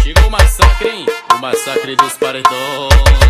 Chegou o massacre, hein? O massacre dos paredões.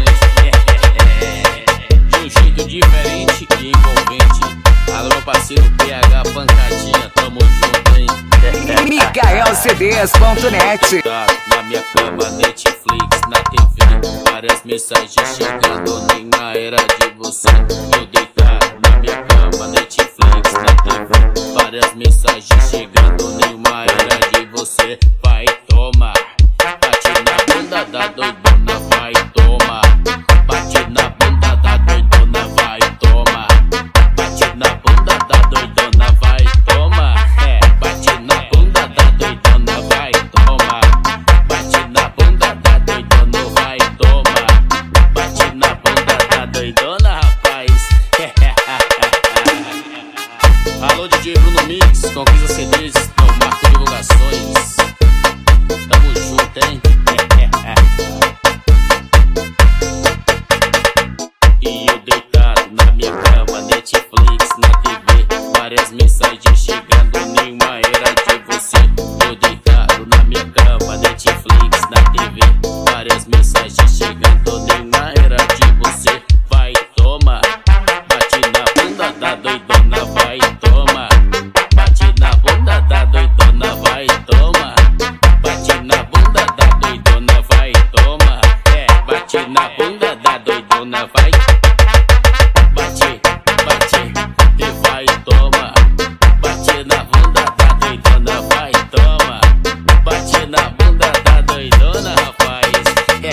De um jeito diferente e envolvente. Alô, meu parceiro PH Pancadinha, tamo junto, hein? MikaelCDs.net. Na minha cama, Netflix, na TV, várias mensagens chegando, nenhuma era de você. Eu deitado na minha cama, Netflix, na TV, várias mensagens chegando, nenhuma era de você. Vai, toma, bate na bunda da doidona, vai, toma, bate na bunda da doidona, vai, toma, bate na bunda da doidona, vai, toma, bate na bunda da doidona, vai, toma, bate na bunda da doidona, vai, toma, bate na bunda da doidona, rapaz. Alô, DJ Bruno Mix, conquista CDs, no Marco Divulgações. Tamo junto, hein? E eu deitado na minha cama, Netflix, na TV, várias mensagens chegando, nenhuma era de você. Eu deitado na minha cama, Netflix, na TV, várias mensagens chegando, nenhuma era de você. Vai, toma, bate na bunda da doidona, vai, toma, bate na bunda da doidona, vai, toma, bate na bunda da doidona, vai, toma, bate na bunda da doidona, vai, bate, bate, e vai, toma, bate na bunda da doidona, vai, toma, bate na bunda da doidona, rapaz.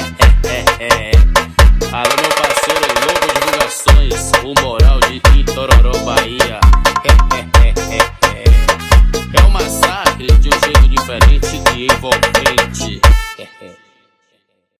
Alô, meu parceiro Lobo Divulgações, o Moral de Itororó, Bahia. É um massacre de um jeito diferente e envolvente.